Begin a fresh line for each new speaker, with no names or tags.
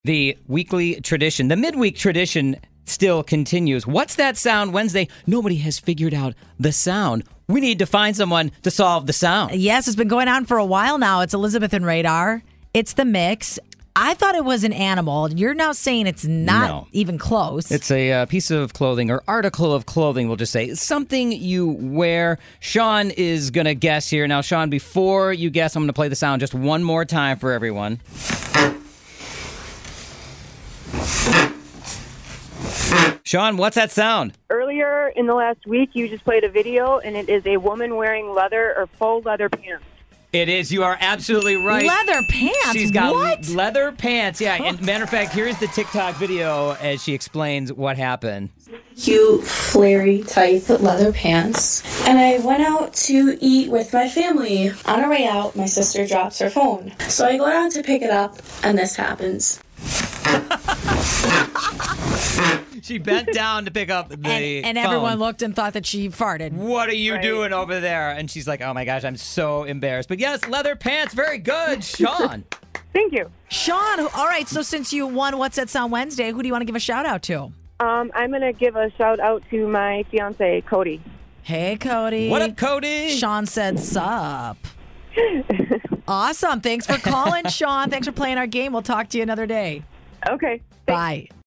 The weekly tradition, the midweek tradition still continues. What's that sound Wednesday? Nobody has figured out the sound. We need to find someone to solve the sound.
Yes, it's been going on for a while now. It's Elizabeth and Radar. It's the mix. I thought it was an animal. You're now saying it's not even close.
It's a piece of clothing or article of clothing, we'll just say. Something you wear. Sean is going to guess here. Now, Sean, before you guess, I'm going to play the sound just one more time for everyone. Sean, what's that sound?
Earlier in the last week, you just played a video, and it is a woman wearing leather or faux leather pants.
It is. You are absolutely right.
Leather pants?
She's got
what?
Leather pants. Yeah. And matter of fact, here's the TikTok video as she explains what happened.
Cute, flary type leather pants. And I went out to eat with my family. On our way out, my sister drops her phone. So I go down to pick it up, and this happens.
She bent down to pick up the
and
phone.
everyone looked and thought that she farted.
What are you doing over there? And she's like, oh my gosh, I'm so embarrassed. But yes, leather pants, very good, Sean.
Thank you.
Sean, all right, so since you won What's That Sound Wednesday, who do you want to give a shout out to?
I'm going to give a shout out to my fiance, Cody.
Hey, Cody.
What up, Cody?
Sean said sup. Awesome. Thanks for calling, Sean. Thanks for playing our game. We'll talk to you another day.
Okay.
Bye.